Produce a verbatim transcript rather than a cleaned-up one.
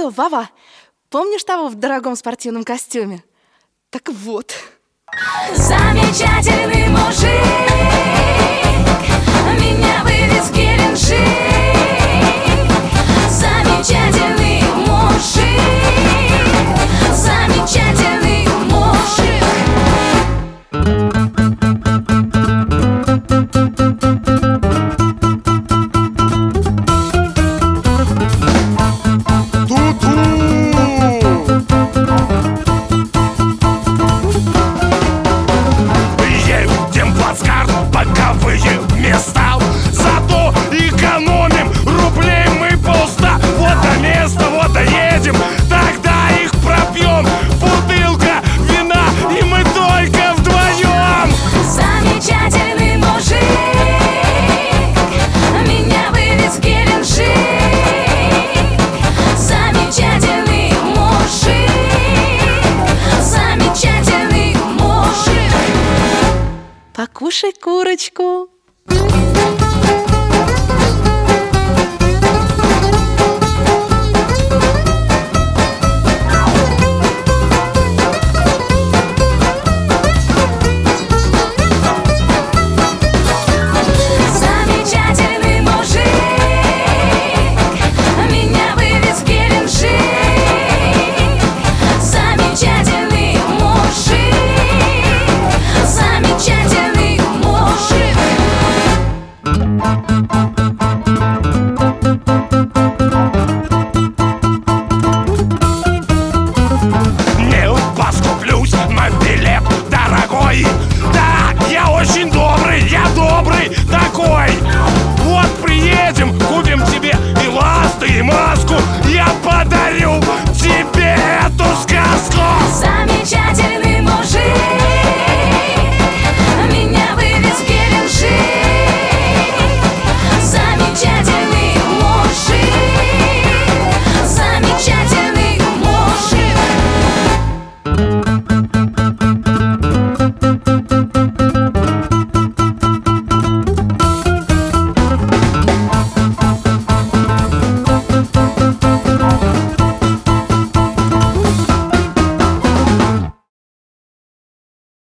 Алло, Вова, помнишь того в дорогом спортивном костюме? Так вот. Замечательный мужик меня вывез в Геленджик. Замечательный мужик, замечательный мужик. Боковые места, зато экономим рублей мы полста. Вот до места, вот доедем, тогда их пропьем. Бутылка вина, и мы только вдвоем. Замечательный мужик меня вывез в Геленджик. Замечательный мужик, замечательный мужик. Покушай курочку. Замечательный мужик меня вывез в Геленджик. Замечательный мужик, замечательный мужик. Не поскуплюсь на билет дорогой. Да, я очень добрый, я добрый такой. Вот приедем, купим тебе и ласты, и маску. Я подарю